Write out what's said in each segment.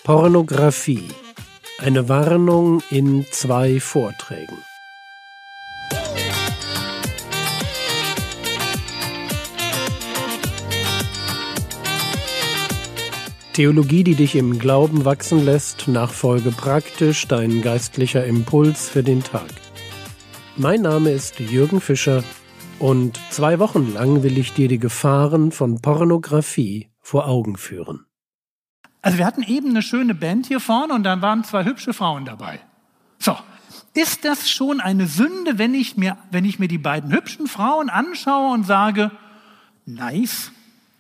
Pornografie. Eine Warnung in 2 Vorträgen. Theologie, die dich im Glauben wachsen lässt, nachfolge praktisch dein geistlicher Impuls für den Tag. Mein Name ist Jürgen Fischer und 2 Wochen lang will ich dir die Gefahren von Pornografie vor Augen führen. Also wir hatten eben eine schöne Band hier vorne und dann waren 2 hübsche Frauen dabei. So, ist das schon eine Sünde, wenn ich mir die beiden hübschen Frauen anschaue und sage, nice?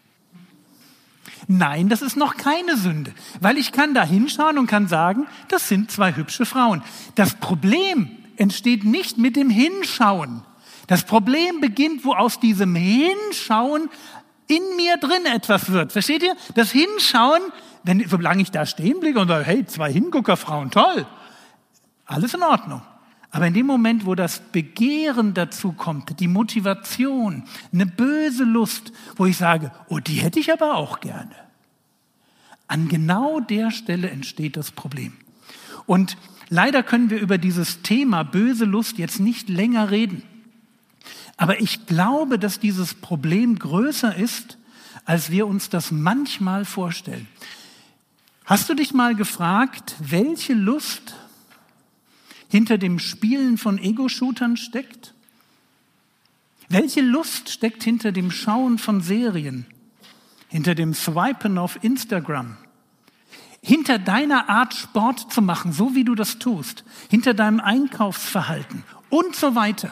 Nein, das ist noch keine Sünde, weil ich kann da hinschauen und kann sagen, das sind 2 hübsche Frauen. Das Problem entsteht nicht mit dem Hinschauen. Das Problem beginnt, wo aus diesem Hinschauen in mir drin etwas wird. Versteht ihr? Das Hinschauen, solange ich da stehen blicke und sage, hey, 2 Hinguckerfrauen, toll, alles in Ordnung. Aber in dem Moment, wo das Begehren dazu kommt, die Motivation, eine böse Lust, wo ich sage, oh, die hätte ich aber auch gerne. An genau der Stelle entsteht das Problem. Und leider können wir über dieses Thema böse Lust jetzt nicht länger reden. Aber ich glaube, dass dieses Problem größer ist, als wir uns das manchmal vorstellen. Hast du dich mal gefragt, welche Lust hinter dem Spielen von Ego-Shootern steckt? Welche Lust steckt hinter dem Schauen von Serien, hinter dem Swipen auf Instagram, hinter deiner Art Sport zu machen, so wie du das tust, hinter deinem Einkaufsverhalten und so weiter?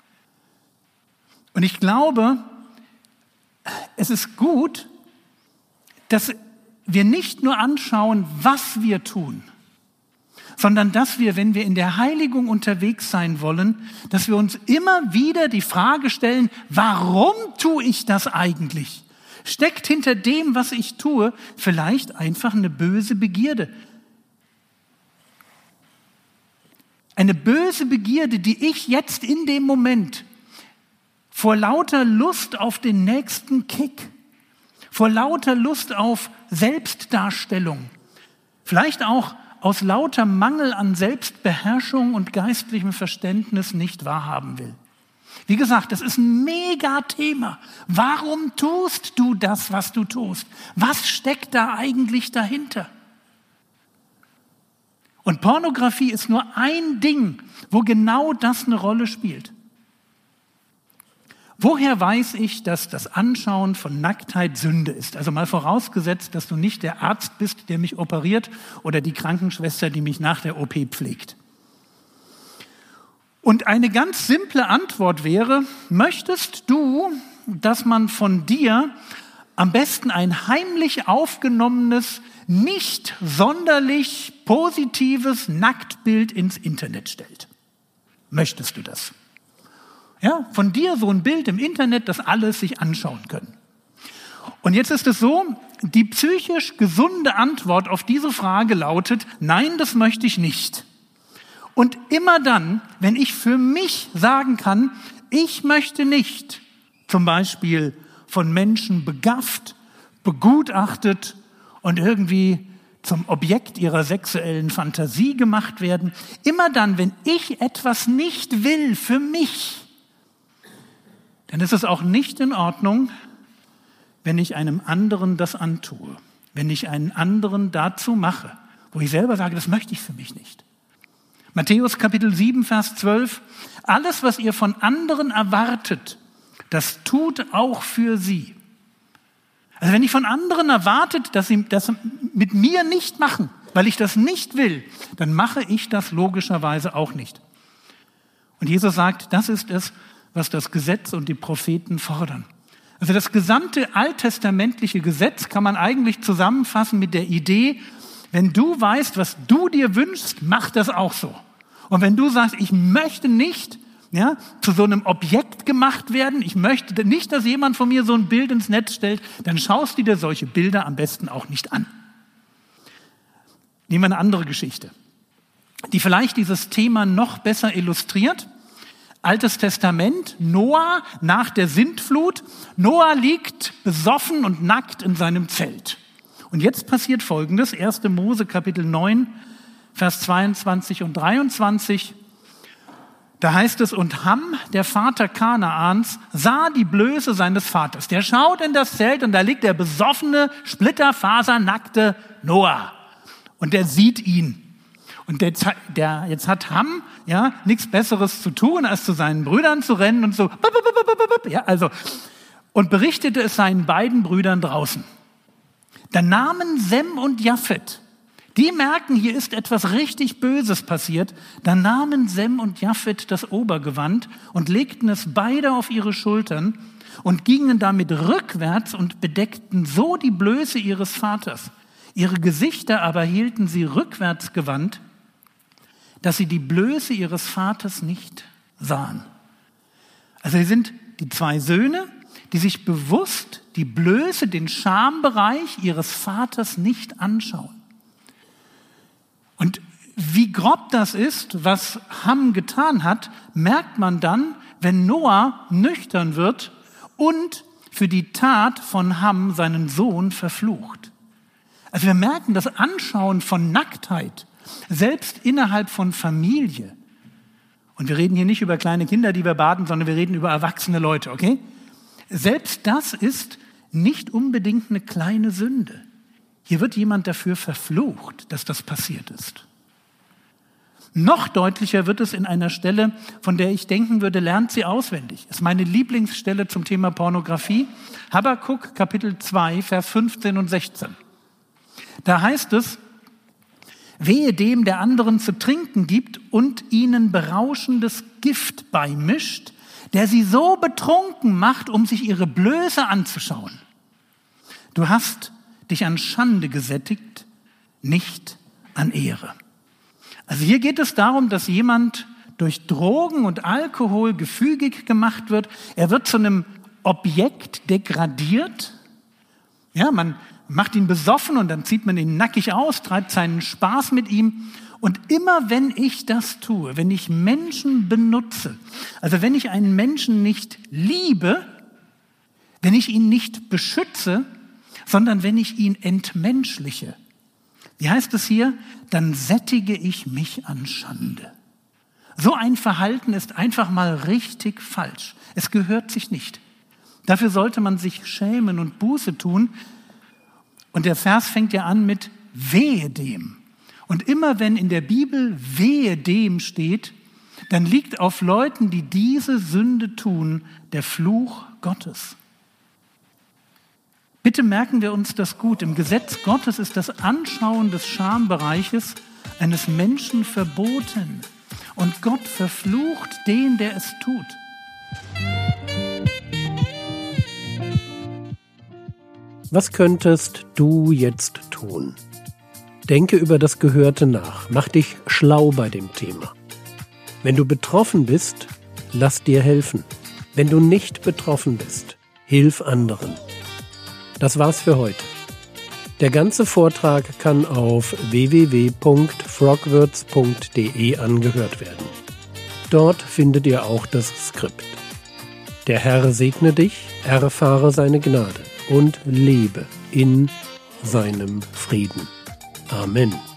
Und ich glaube, es ist gut, dass wir nicht nur anschauen, was wir tun, sondern dass wir, wenn wir in der Heiligung unterwegs sein wollen, dass wir uns immer wieder die Frage stellen, warum tue ich das eigentlich? Steckt hinter dem, was ich tue, vielleicht einfach eine böse Begierde? Eine böse Begierde, die ich jetzt in dem Moment vor lauter Lust auf den nächsten Kick, vor lauter Lust auf Selbstdarstellung, vielleicht auch aus lauter Mangel an Selbstbeherrschung und geistlichem Verständnis nicht wahrhaben will. Wie gesagt, das ist ein Megathema. Warum tust du das, was du tust? Was steckt da eigentlich dahinter? Und Pornografie ist nur ein Ding, wo genau das eine Rolle spielt. Woher weiß ich, dass das Anschauen von Nacktheit Sünde ist? Also mal vorausgesetzt, dass du nicht der Arzt bist, der mich operiert, oder die Krankenschwester, die mich nach der OP pflegt. Und eine ganz simple Antwort wäre, möchtest du, dass man von dir am besten ein heimlich aufgenommenes, nicht sonderlich positives Nacktbild ins Internet stellt? Möchtest du das? Ja, von dir so ein Bild im Internet, das alle sich anschauen können. Und jetzt ist es so, die psychisch gesunde Antwort auf diese Frage lautet, nein, das möchte ich nicht. Und immer dann, wenn ich für mich sagen kann, ich möchte nicht zum Beispiel von Menschen begafft, begutachtet und irgendwie zum Objekt ihrer sexuellen Fantasie gemacht werden, immer dann, wenn ich etwas nicht will für mich, dann ist es auch nicht in Ordnung, wenn ich einem anderen das antue, wenn ich einen anderen dazu mache, wo ich selber sage, das möchte ich für mich nicht. Matthäus Kapitel 7, Vers 12, alles, was ihr von anderen erwartet, das tut auch für sie. Also wenn ich von anderen erwartet, dass sie das mit mir nicht machen, weil ich das nicht will, dann mache ich das logischerweise auch nicht. Und Jesus sagt, das ist es, was das Gesetz und die Propheten fordern. Also das gesamte alttestamentliche Gesetz kann man eigentlich zusammenfassen mit der Idee, wenn du weißt, was du dir wünschst, mach das auch so. Und wenn du sagst, ich möchte nicht zu so einem Objekt gemacht werden, ich möchte nicht, dass jemand von mir so ein Bild ins Netz stellt, dann schaust du dir solche Bilder am besten auch nicht an. Nehmen wir eine andere Geschichte, die vielleicht dieses Thema noch besser illustriert. Altes Testament, Noah nach der Sintflut. Noah liegt besoffen und nackt in seinem Zelt. Und jetzt passiert Folgendes, 1. Mose Kapitel 9, Vers 22 und 23. Da heißt es, und Ham, der Vater Kanaans, sah die Blöße seines Vaters. Der schaut in das Zelt und da liegt der besoffene, splitterfasernackte Noah. Und der sieht ihn. Und jetzt hat Ham nichts Besseres zu tun, als zu seinen Brüdern zu rennen und so. Und berichtete es seinen beiden Brüdern draußen. Da nahmen Sem und Japhet, die merken, hier ist etwas richtig Böses passiert. Da nahmen Sem und Japhet das Obergewand und legten es beide auf ihre Schultern und gingen damit rückwärts und bedeckten so die Blöße ihres Vaters. Ihre Gesichter aber hielten sie rückwärts gewandt, dass sie die Blöße ihres Vaters nicht sahen. Also hier sind die zwei Söhne, die sich bewusst die Blöße, den Schambereich ihres Vaters nicht anschauen. Und wie grob das ist, was Ham getan hat, merkt man dann, wenn Noah nüchtern wird und für die Tat von Ham seinen Sohn verflucht. Also wir merken das Anschauen von Nacktheit, selbst innerhalb von Familie. Und wir reden hier nicht über kleine Kinder, die wir baden, sondern wir reden über erwachsene Leute, okay? Selbst das ist nicht unbedingt eine kleine Sünde. Hier wird jemand dafür verflucht, dass das passiert ist. Noch deutlicher wird es in einer Stelle, von der ich denken würde, lernt sie auswendig. Das ist meine Lieblingsstelle zum Thema Pornografie. Habakuk, Kapitel 2, Vers 15 und 16. Da heißt es, wehe dem, der anderen zu trinken gibt und ihnen berauschendes Gift beimischt, der sie so betrunken macht, um sich ihre Blöße anzuschauen. Du hast dich an Schande gesättigt, nicht an Ehre. Also hier geht es darum, dass jemand durch Drogen und Alkohol gefügig gemacht wird. Er wird zu einem Objekt degradiert. Ja, man macht ihn besoffen und dann zieht man ihn nackig aus, treibt seinen Spaß mit ihm. Und immer wenn ich das tue, wenn ich Menschen benutze, also wenn ich einen Menschen nicht liebe, wenn ich ihn nicht beschütze, sondern wenn ich ihn entmenschliche, wie heißt es hier? Dann sättige ich mich an Schande. So ein Verhalten ist einfach mal richtig falsch. Es gehört sich nicht. Dafür sollte man sich schämen und Buße tun. Und der Vers fängt ja an mit wehe dem. Und immer wenn in der Bibel wehe dem steht, dann liegt auf Leuten, die diese Sünde tun, der Fluch Gottes. Bitte merken wir uns das gut. Im Gesetz Gottes ist das Anschauen des Schambereiches eines Menschen verboten. Und Gott verflucht den, der es tut. Was könntest du jetzt tun? Denke über das Gehörte nach. Mach dich schlau bei dem Thema. Wenn du betroffen bist, lass dir helfen. Wenn du nicht betroffen bist, hilf anderen. Das war's für heute. Der ganze Vortrag kann auf www.frogwords.de angehört werden. Dort findet ihr auch das Skript. Der Herr segne dich, erfahre seine Gnade und lebe in seinem Frieden. Amen.